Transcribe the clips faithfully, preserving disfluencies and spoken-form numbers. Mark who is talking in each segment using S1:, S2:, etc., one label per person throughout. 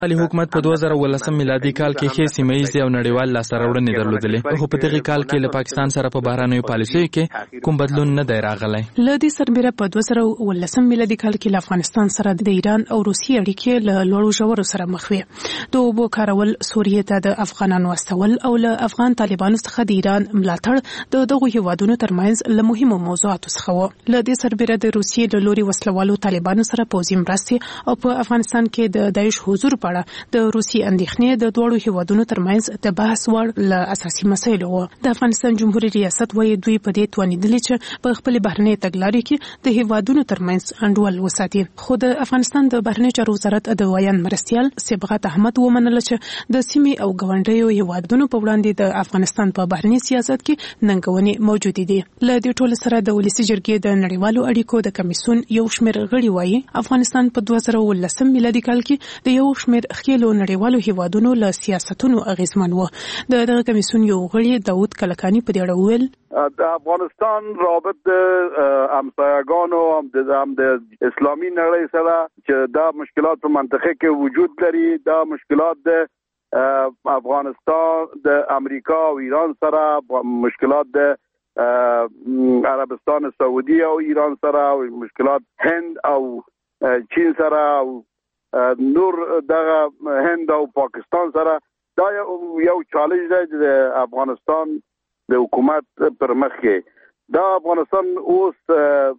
S1: علي حکومت په دوه زره ولسم میلادي کال کې ښې سیمه‌ییزې او نړیوال لاسته راوړنې درلودلې، خو په دغه کال کې له پاکستان سره په بهرنیو پالیسیو کې کوم بدلون نه دی راغلی.
S2: له دې سربېره په دوه زره ولسم میلادي کال کې له افغانستان سره د ایران او روسیې اړیکې له لوړو ژورو سره مخ وې. د اوبو کارول، سوریې ته د افغانانو استول او له افغان طالبانو څخه د ایران ملاتړ د دغو هیوادونو ترمنځ له مهمو موضوعاتو څخه و. له دې سربېره د روسیې له لوري وسلوالو طالبانو سره پوځي مرستې او په افغانستان کې د داعش حضور په اړه د روسي اندېښنې د دوړو هیوادونو ترمنځ د بحث وړ له اساسي مسایلو وو. د افغانستان جمهوریت ریاست وایي دوی په دې توانیدلي چې په خپل بهرنۍ تګلارې کې د هیوادونو ترمنځ انډول وساتي. خو د افغانستان د بهرنۍ چارو وزارت د ویان مرستیال صبغت احمد ومنل چې د سیمې او ګاونډیو هیوادونو په وړاندې د افغانستان په بهرنۍ سیاست کې ننګونې موجود دي. له دې ټولو سره د ولسي جرګې د نړیوالو اړیکو د کمیسیون یو شمېر غړي وایي افغانستان په دوه زره ولسم میلادي کال کې د یو شمېر خېلو نړیوالو هیوادونو له سیاستونو اغیزمن و. د دغه کمیسیون یو غړي داود کلکانی په دې اړه وویل
S3: د افغانستان رابط همسایگانو هم د اسلامي نړۍ سره چې دا مشکلات په منطقه کې وجود لري، دا مشکلات د افغانستان د امریکا او ایران سره، مشکلات د عربستان سعودي او ایران سره، او مشکلات هند او چین سره او نور دغه هند او پاکستان سره، دا یو چالش دی د افغانستان د حکومت پر مخ کې. دا افغانستان اوس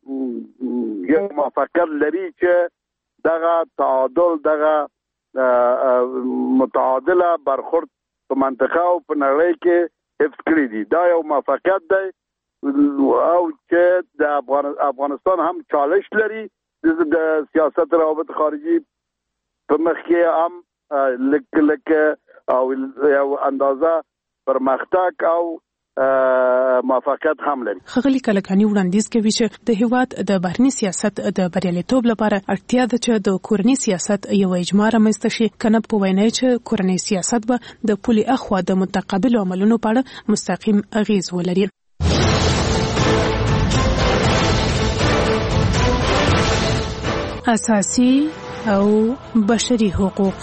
S3: یو موافقت لري چې دغه تعادل، دغه متعادله برخورد په منطقه او په نړۍ کې حفظ کړی دی. دا یو موافقت دی او چې د افغانستان هم چالش لري د سیاست روابط خارجي په مخ کې هم لک لک او یو اندازه پرمختګ او موافقت هم لري.
S2: خغلی کلکانی وړاندیز کوي چې د هیواد د بهرنی سیاست د بریالیتوب لپاره اړتیا ده چې د کورنی سیاست یو اجماع رامنځته شي، کنه په وینا چې کورنی سیاست به د پولي اخوا د متقابل عملونو په اړه مستقیم اغیز ولري. اساسي او بشري حقوق.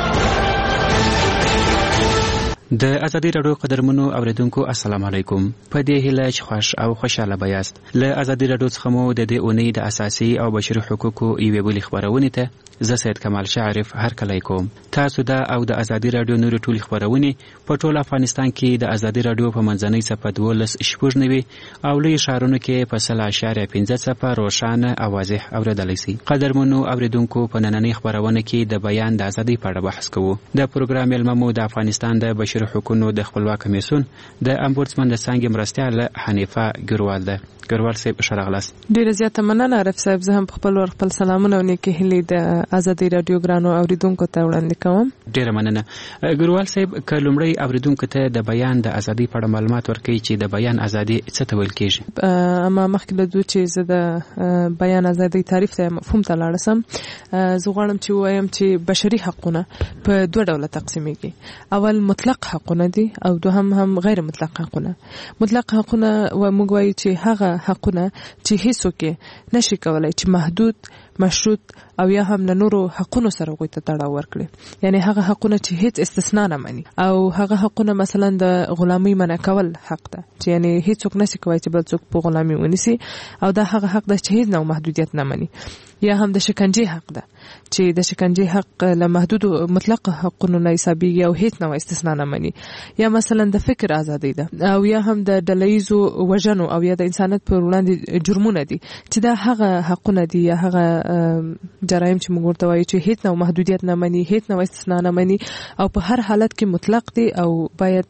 S4: د ازادي راډیو قدرمنو اوریدونکو السلام علیکم. په دې هیله چې خوش او خوشاله بیاست. له ازادي راډیو څخه مو د دې اونۍ د اساسي او بشري حقوقو یوې بلې خبرونه ته زه سید کمال شعرف هرکلی کوم. تاسو دا او د ازادي راډیو نور ټول خبرونه په ټول افغانستان کې د ازادي راډیو په منځنۍ صفحه دولس شپږ نوي او لوی شهرونو کې په سل اشاریه پنځه صفحه روښانه او واضح اوریدلای شئ. قدرمنو اوریدونکو په نننۍ خبرونه کې د بیان د ازادۍ په اړه بحث کوو. د پروګرام علممو د افغانستان د بشري حقوقو د خپلواک کمیسیون د امبودسمن د څنګه مرستیال حنیفه ګروال ده. ګروال صاحب شرغلاس.
S5: ډیره زیاته مننه عارف صاحب. زه هم خپل ور خپل سلامونه او نیکه هلي د ازادي رادیو ګرانو اوریدونکو ته وړاندې کوم.
S4: ډیره مننه. ګروال صاحب کلمړی اوریدونکو ته د بیان د ازادي په اړه معلومات ورکړي چې د بیان ازادي څه ته ویل کیږي.
S5: اما مخکې له دوی چې زه د بیان ازادي تعریف ته مفهوم ته لاړ سم، زه غواړم چې وایم چې بشري حقونه په دوه ډوله تقسیمیږي. اول مطلق حقونه دي او دوهم هم غیر مطلق حقونه. مطلق حقونه و موږ وایو چې هغه حقونه چې هیڅوک نشي کولای چې محدود، مشروط او یا هم نورو حقونو سره غوښته تړاو ورکړي. یعنی هغه حقونه چې هیڅ استثناء نه مني، او هغه حقونه مثلا د غلامۍ منع کول حق ده چې یعنی هیڅوک نشي کوي چې بل څوک په غلامۍ ونیسي، او دا هغه حق ده چې هیڅ نوع محدودیت نه مني. یا هم د شکنجې حق ده چې د شکنجې حق له محدود مطلق حقونو نه حسابيږي او هیڅ نوع استثناء نه مني. یا مثلا د فکر ازادي ده، او یا هم د ډلهیزو وژنو او یا د انسانیت پر وړاندې جرمونه دي چې دا هغه حقونه دي یا هغه جرایم چې موږ ورته وایو چې هیڅ نوع محدودیت نه مني، هیڅ نوع استثناء نه مني، او په هر حالت کې مطلق دي او باید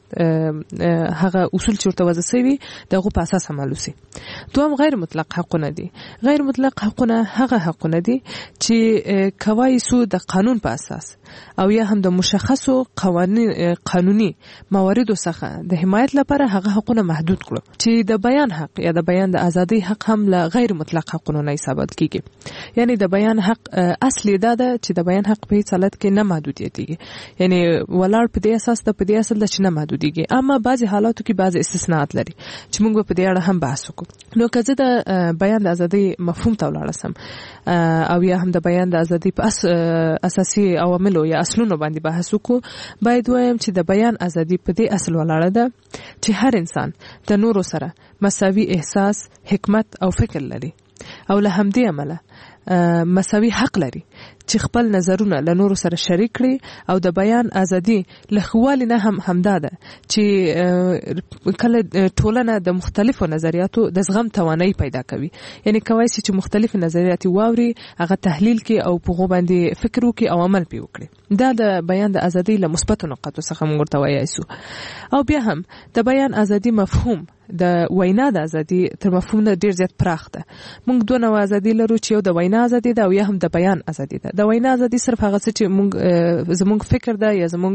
S5: هغه اصول چې ورته وضع شوي دغه په اساس عمل وشي. دوهم غیر مطلق حقونه دي. غیر مطلق حقونه هغه حقونه دي چې کوای سو د قانون په اساس او یا هم د مشخصو قوانین قانوني مواردو څخه د حمایت لپاره هغه حقونه محدود کړو. چې د بیان حق یا د بیان د ازادي حق هم له غیر مطلق حقونو نه حسابت کیږي. یعنی د بیان حق اصلي دا ده چې د بیان حق په هیڅ حالت کې نه محدودیتيږي، یعنی ولاړ په دې اساس د په دې اصل د چې نه محدوديږي. اما بعضي حالاتو کې بعضي استثناءات لري چې موږ په دې اړه هم بحث وکړو. نو که زه د بیان د ازادي مفهوم ته ولاړ سم، او یا هم د بیان د ازادي په اس اساسي عواملو یا اصلونو باندې بحث وکړو باید وایم چې د بیان ازادي په دې اصل ولاړه ده چې هر انسان د نورو سره مساوي احساس حکمت او فکر لري او له همدې عمله مساوي حق لري چې خپل نظرونه له نورو سره شریک کړي او د بیان ازادي له خوالي نه هم همدا ده چې کله ټولنه د مختلفو نظریاتو د زغم توانایي پیدا کوي یعنی کوي چې مختلف نظریات واوري هغه تحلیل کې او په غو باندې فکر وکړي او عمل پی وکړي دا د بیان د ازادي له مثبت نقاطو څخه موږ ورته وایو او بیا هم د بیان ازادي مفهوم د وینا د ازادي تر مفهوم نه ډیر زیات پراخ ده موږ دوه نوع ازادي لرو چې یو د وینا ازادي ده او یا هم د بیان ازادي ده د وینا ازادي صرف هغه څه چې موږ زموږ فکر ده یا زموږ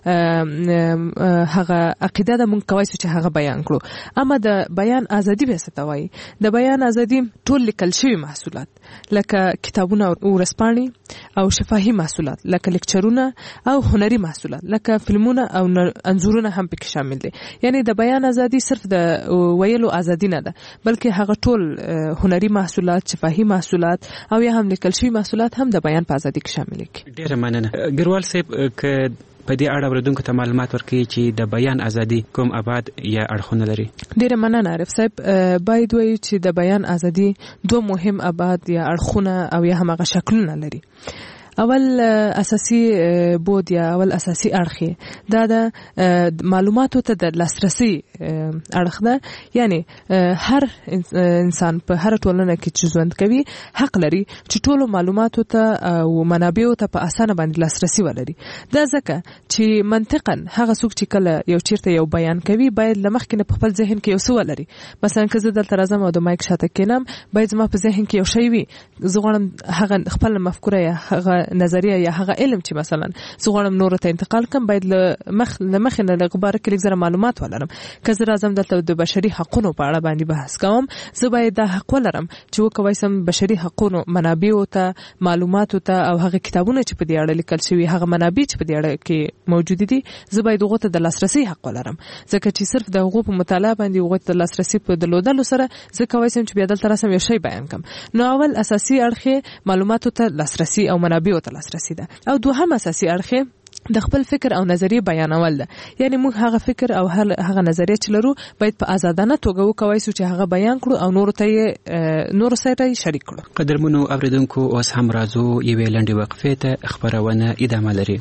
S5: هغه عقیده ده موږ کوي چې هغه بیان کړو اما د بیان ازادي به څه ته وایي د بیان ازادي ټول لیکل شوی محصولات لکه کتابونه او ورځپاڼې او شفاهي محصولات لکه لیکچرونه او هنري محصولات لکه فلمونه او انځورونه هم پکې شامل دي یعنی د بیان ازادي صرف د ویلو ازادي نه ده بلکې هغه ټول هنري محصولات شفاهي محصولات او یا هم لیکل شوی محصولات هم د بیان په ازادي کې شامل دي
S4: ډیره مننه ګروال صاحب ک په دې اړه ورودونکو ته معلومات ورکړي چې د بیان ازادي کوم ابعاد یا اړخونه لري
S5: ډیره مننه عارف صاحب باید وایي چې د بیان ازادي دوه مهم ابعاد یا اړخونه او یا هم هغه شکلونه لري اول اساسي بود یا اول اساسي اړخ دا د معلوماتو ته د لاسرسي اړخ ده یعنی هر انسان په هر ټولنه کې چې ژوند کوي حق لري چې ټولو معلوماتو ته او منابعو ته په اسانه باندې لاسرسي ولري دا ځکه چې منطقاً هغه څوک چې کله یو چیرته یو بیان کوي باید لمخکې په خپل ذهن کې یو څه ولري مثلا که زه دلته راځم او د مایک شاته کېنم باید زما په ذهن کې یو شی وي زه غواړم هغه خپل مفکوره یا هغه نظریه یا هغه علم چې مثلا زه غواړم نور ته انتقال کوم باید له مخ له مخ نه لغبره کې لږ معلومات ولرم که زه راځم دلته د بشري حقوقو په اړه باندې بحث کوم زه باید دا حق ولرم چې وکوي سم بشري حقوقو منابع ته معلومات ته او هغه کتابونه چې په دې اړه لیکل شوی هغه منابع چې په دې اړه کې موجود دي زه باید هغه ته د لاسرسي حق ولرم ځکه چې صرف د هغه په مطالعه باندې هغه ته د لاسرسي په دلودلو سره زه کوي سم چې بیا دلته راسم یو شی بیان کوم نو اول اساسي اړخ معلوماتو ته لاسرسي او منابع ته لاسرسي ده او دوهم اساسي اړخ د خپل فکر او نظریه بیانول ده یعنی موږ هغه فکر او هغه نظریه چې لرو باید په آزادانه توګه وکوي چې هغه بیان کړو او نور ته نور سره شریک کړو
S4: قدرمنو اوریدونکو اوس هم راځو یوې لنډې وقفې ته خبرونه ادامه لري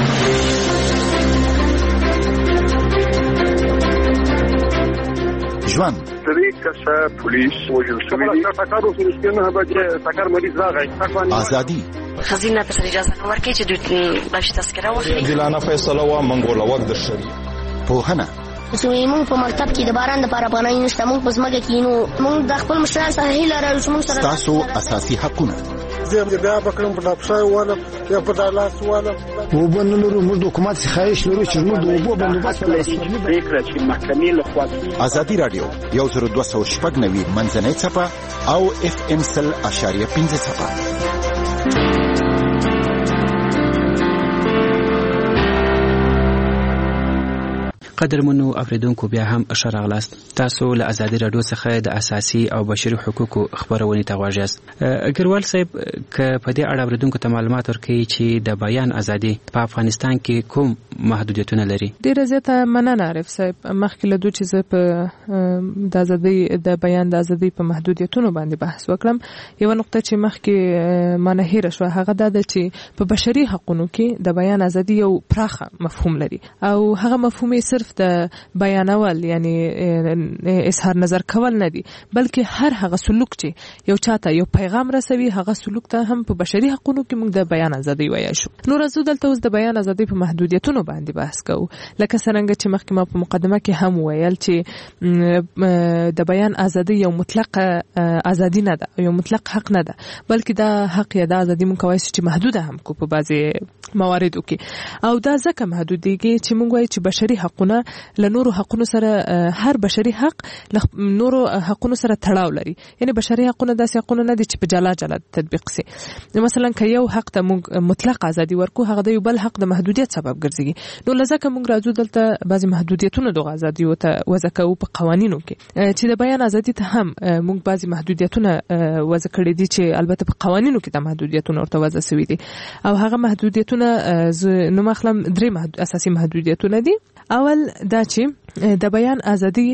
S6: ژوند
S3: طریق کسا پولیس وجل شوی دی تاکارو سرسکینه بچه تاکار مریض راغی
S6: آزادی
S7: خزینه ته اجازه ورکړي چې دوی بلش تذکره واخلي
S8: ځلانه فیصله وا منګوله وخت درشري
S6: پوهنه
S7: زموږ په مکتب کې د باران د پاره باندې نشته موږ په ځمکه کې نو موږ د خپل مشران سره هیله لرو چې موږ سره
S6: تاسو اساسي حقونه
S9: زه بیا بکرم په ډاکټر والا یا په دالاس والا وبنلو موږ حکومت خواهش لرو چې موږ د وبو بندوبست
S3: فکر چې محکمې له خوا
S6: ازادي رادیو یو زر دوه سوه شپږ نوي منځنۍ څپه او اف ام سل اشاریه پنځه څپه
S4: قدرمنو اوریدونکو بیا هم اشاره غلاست تاسو له ازادي رادیو څخه د اساسي او بشري حقوقو خبرونه ته غواړئ ګروال صاحب ک په دې اړه اوریدونکو ته معلومات ورکړي چې د بیان ازادي په افغانستان کې کوم محدودیتونه لري
S5: ډیره زیاته مننه عارف صاحب مخکې له دوی چې په د ازادي د بیان د ازادي په محدودیتونو باندې بحث وکړم یو نقطه چې مخکې مانه هیر شو هغه دا ده چې په بشري حقوقو کې د بیان ازادي یو پراخه مفهوم لري او هغه مفهوم صرف د بیانول یعنی اظهار نظر کول نه دي بلکې هر هغه سلوک چې یو چاته یو پیغام رسوي هغه سلوک ته هم په بشري حقوقو کې موږ د بیان ازادي وایو شو نو راځو دلته اوس د بیان ازادي په محدودیتونو باندې بحث کوو لکه څنګه چې مخکې ما په مقدمه کې هم ویل چې د بیان ازادي یو مطلق ازادي نه ده یو مطلق حق نه ده بلکې دا حق یا د ازادي موږ کوي چې محدوده هم کو په بعضي مواردو کې او دا ځکه محدود دي چې موږ وایو چې بشري حقوقونه له نورو حقوقو سره هر بشري حق نورو حقوقو سره تړاو لري یعنی بشري حقوقونه داسې حقوقونه نه دي چې په جلا جلا تطبیق سي مثلا که یو حق ته موږ مطلق ازادي ورکو هغه د یو بل حق د محدودیت سبب ګرځي کیږي. نو لزکه موږ راځو دلته بعضی محدودیتونه د ازادي او ته وضع کوو په قوانینو کې چې د بیان ازادي ته هم موږ بعضی محدودیتونه وضع کړې دي چې البته په قوانینو کې د محدودیتونه ورته وضع شوي دي او هغه محدودیتونه نو مخلم درې محدود اساسي محدودیتونه دي. اول دا چې د بیان ازادي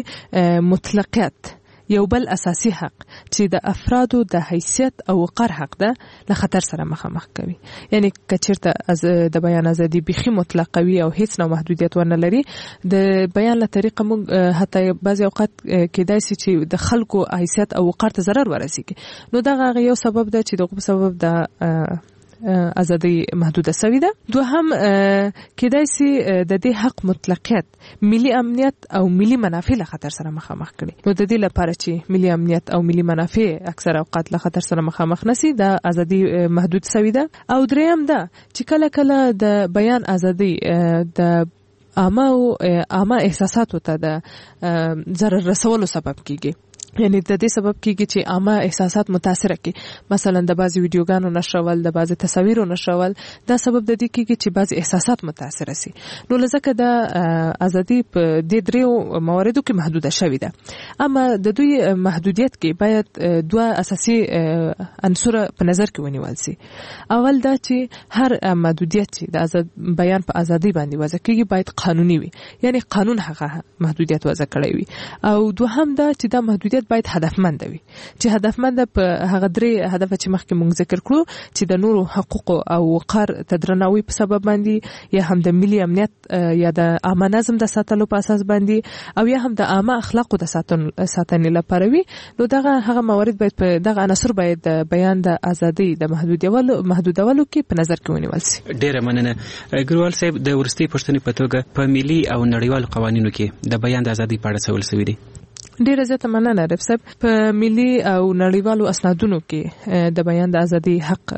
S5: مطلقیت یو بل اساسي حق چې د افرادو د حیثیت او وقار حق ده له خطر سره مخامخ کوي. یعنی کچیرته از د بیان ازادي بيخي مطلق وي او هیڅ نوع محدودیت ورنه لري د بیان له طریقه موږ حتی بعضی اوقات کېدای شي چې د خلکو حیثیت او وقار ته ضرر ورسیږي. نو دا یو سبب ده چې دغه سبب د ازادي محدوده شوې ده. دوهم کېدای شي د دې حق مطلقیت ملي امنیت او ملي منافع له خطر سره مخامخ کړي. نو د دې لپاره چې ملي امنیت او ملي منافع اکثر اوقات له خطر سره مخامخ نشي د ازادي محدود شوې ده. او دریم ده چې کله کله د بیان ازادي د عامه او عامه احساساتو ته د ضرر رسولو سبب کیږي. یعنی د دې سبب کیږي چې عامه احساسات متاثر کړي. مثلا د بعضی ویډیوګانو نشرول د بعضی تصاویرو نشرول دا سبب د دې کیږي چې بعضی احساسات متاثر شي. نو لزکه د ازادي په دې درې مواردو کې محدوده شوې ده. اما د دوی محدودیت کې باید دوه اساسي عنصر په نظر کې ونیول شي. اول دا چې هر محدودیت چې د آزاد بیان په ازادي باندې وضع کیږي باید قانوني وي. یعنی قانون هغه محدودیت وضع کړی وي. او دوهم دا چې دا محدودیت باید هدفمند وي چې هدفمند په هغه درې هدف چې مخکې مونږ ذکر کړو چې د نورو حقوق او وقار تدرناوي په سبب باندې یا هم د ملي امنیت یا د عامه نظم د ساتلو په اساس باندې او یا هم د عامه اخلاقو د ساتنې لپاره وي. نو دغه هغه موارد باید په دغه عناصر باید د بیان د ازادي د محدودولو محدودولو کې په نظر کې ونیول شي.
S4: ډیره مننه ګروال صاحب. د ورستي پښتنې په توګه په ملي او نړیوالو قوانینو کې د بیان د ازادي په اړه څه ول شوی دي؟
S5: ډیره زیاته مننه رب صاحب. په ملي او نړیوالو اسنادونو کې د بیان د ازادي حق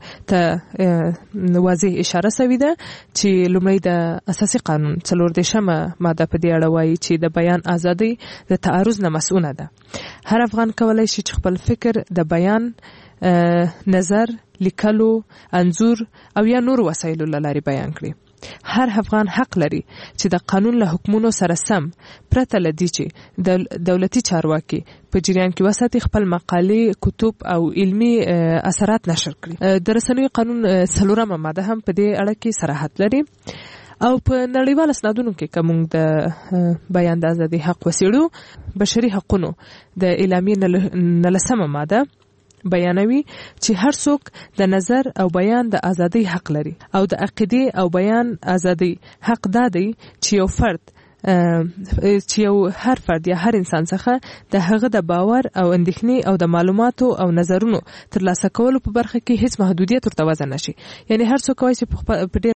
S5: ته واضح اشاره شوې ده چې لومړی د اساسي قانون څلور دیشمه ماده په دې اړه وایي چې د بیان ازادي د تعرض نه مسؤله ده. هر افغان کولای شي چې خپل فکر د بیان نظر لیکلو انځور او یا نور وسایلو له لارې بیان کړي. هر افغان حق لري چې د قانون له حکمونو سره سم پرته لدی چې د دولتي چارواکي په جریان کې وساتي خپل مقالې، کتب او علمي اثرات نشر کړي. د رسنیو قانون څلورمه ماده هم په دې اړه کې صراحت لري. او په نړیوال اسنادونو کې کوم د بیان د ازادي حق وسیړو بشري حقوقو د اعلامیې نلسمه ماده بیانوي چې هر څوک د نظر او بیان د ازادي حق لري او د عقیده او بیان ازادي حق دادي چې یو فرد چې یو هر فرد یا هر انسان څخه د هغه د باور او اندېښنې او د معلوماتو او نظرونو ترلاسه کولو په برخه کې هیڅ محدودیت ورته وضع نشي. یعنی هر څوک کوي چې په